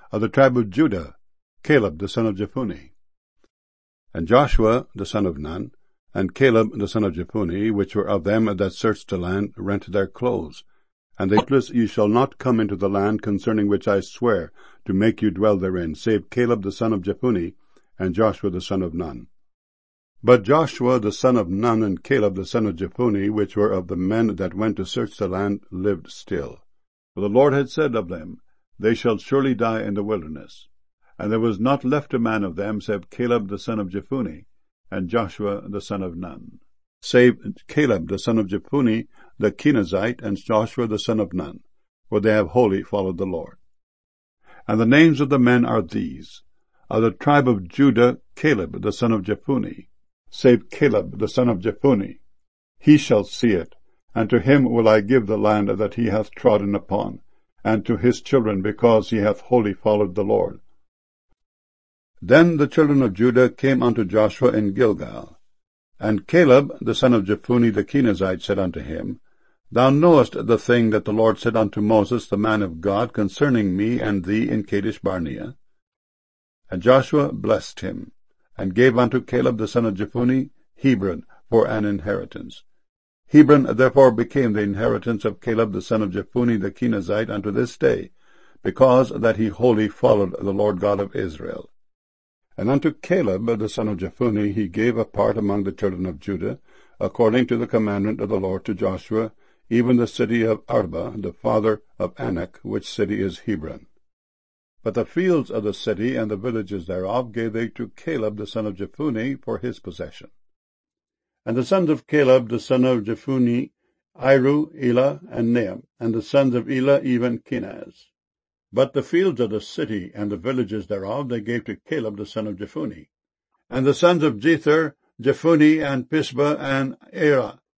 Of the tribe of Judah, Caleb the son of Jephunneh. And Joshua the son of Nun, and Caleb the son of Jephunneh, which were of them that searched the land, rent their clothes. And they said, Ye shall not come into the land concerning which I swear to make you dwell therein, save Caleb the son of Jephunneh, and Joshua the son of Nun. But Joshua the son of Nun and Caleb the son of Jephunneh, which were of the men that went to search the land, lived still. For the Lord had said of them, They shall surely die in the wilderness. And there was not left a man of them, save Caleb the son of Jephunneh, and Joshua the son of Nun. Save Caleb the son of Jephunneh the Kenizzite, and Joshua the son of Nun, for they have wholly followed the Lord. And the names of the men are these: of the tribe of Judah, Caleb the son of Jephunneh. Save Caleb the son of Jephunneh, he shall see it, and to him will I give the land that he hath trodden upon, and to his children, because he hath wholly followed the Lord. Then the children of Judah came unto Joshua in Gilgal. And Caleb the son of Jephunneh the Kenizzite said unto him, Thou knowest the thing that the Lord said unto Moses the man of God concerning me and thee in Kadesh Barnea. And Joshua blessed him, and gave unto Caleb the son of Jephunneh Hebron for an inheritance. Hebron therefore became the inheritance of Caleb the son of Jephunneh the Kenizzite unto this day, because that he wholly followed the Lord God of Israel. And unto Caleb the son of Jephunneh he gave a part among the children of Judah, according to the commandment of the Lord to Joshua, even the city of Arba, the father of Anak, which city is Hebron. But the fields of the city and the villages thereof gave they to Caleb the son of Jephunneh for his possession. And the sons of Caleb the son of Jephunneh, Iru, Elah, and Neam, and the sons of Elah even Kenaz. But the fields of the city and the villages thereof they gave to Caleb the son of Jephunneh. And the sons of Jether, Jephunneh, and Pisbah, and Erah,